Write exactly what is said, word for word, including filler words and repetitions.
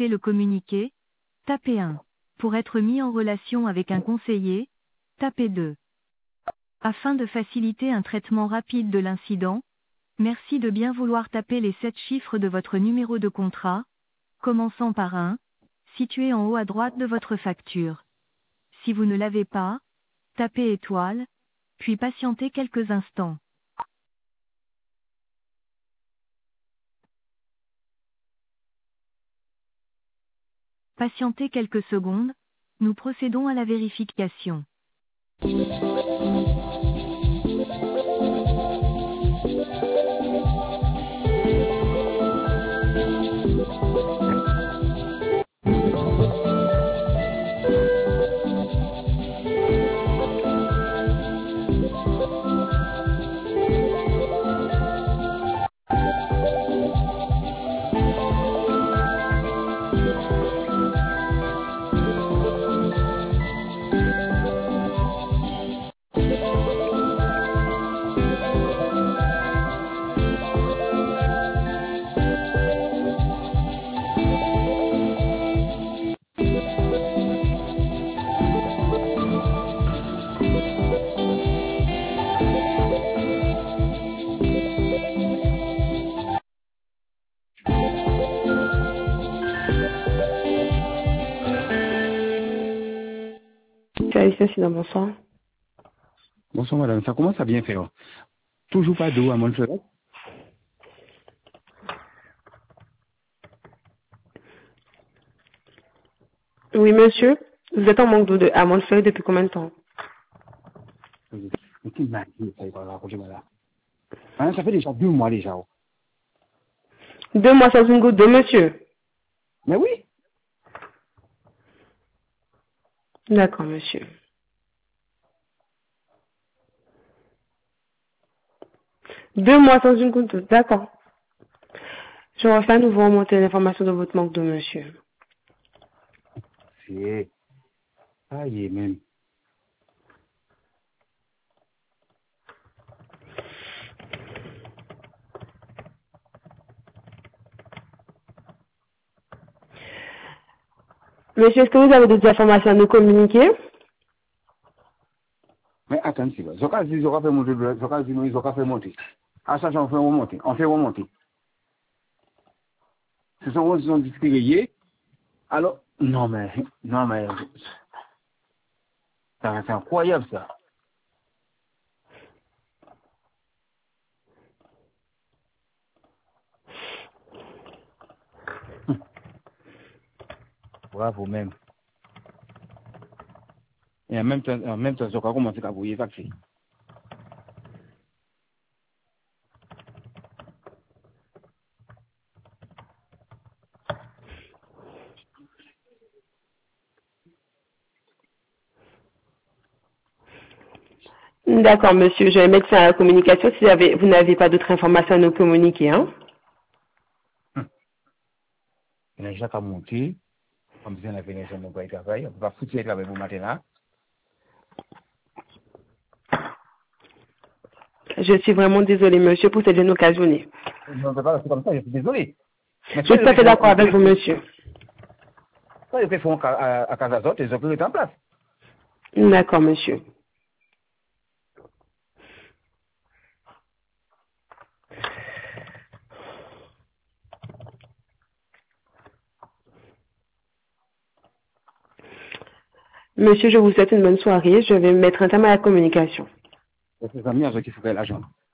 souhaitez le communiquer, tapez un. Pour être mis en relation avec un conseiller, tapez deux. Afin de faciliter un traitement rapide de l'incident, merci de bien vouloir taper les sept chiffres de votre numéro de contrat, commençant par un, situé en haut à droite de votre facture. Si vous ne l'avez pas, tapez étoile, puis patientez quelques instants. Patientez quelques secondes, nous procédons à la vérification. Félicitations, c'est dans bonsoir. Bonsoir madame, ça commence à bien faire. Toujours pas d'eau à Montferrat? Oui, monsieur. Vous êtes en manque d'eau de, à Montferrat depuis combien de temps? Mais qui m'a dit ça, il va raconter là. Hein, ça fait déjà deux mois déjà. Deux mois sans une goutte d'eau, monsieur. Mais oui. D'accord, monsieur. Deux mois sans une goutte d'eau, d'accord. Je refais à nouveau remonter l'information de votre manque d'eau, monsieur. C'est... Ah, il est même. Monsieur, est-ce que vous avez d'autres informations à nous communiquer? Mais attends, c'est vrai. Zoka dit, Zoka fait monter, Zoka dit, Zoka fait monter. À ça, on fait remonter. On fait remonter. Ce sont des gens discriés. Alors, non mais, non mais, c'est incroyable ça. Bravo même. Et en même temps, en même temps, Zoka commence à vous y vacciner. D'accord, monsieur. Je vais mettre ça à la communication si vous avez- vous n'avez pas d'autres informations à nous communiquer, hein. Il a déjà qu'à monter. Comme si on avait une journée de travail. On va foutre le travail pour matin là. Je suis vraiment désolée, monsieur, pour cette jeune occasionnée. Non, c'est pas c'est comme ça, je suis désolé. Mais Je suis tout à fait d'accord avec vous, monsieur. ça, ils font à, à Casazot, ils ont pris en place. D'accord, monsieur. Monsieur, je vous souhaite une bonne soirée. Je vais mettre un terme à la communication. C'est les amis avec qui il faut faire l'argent.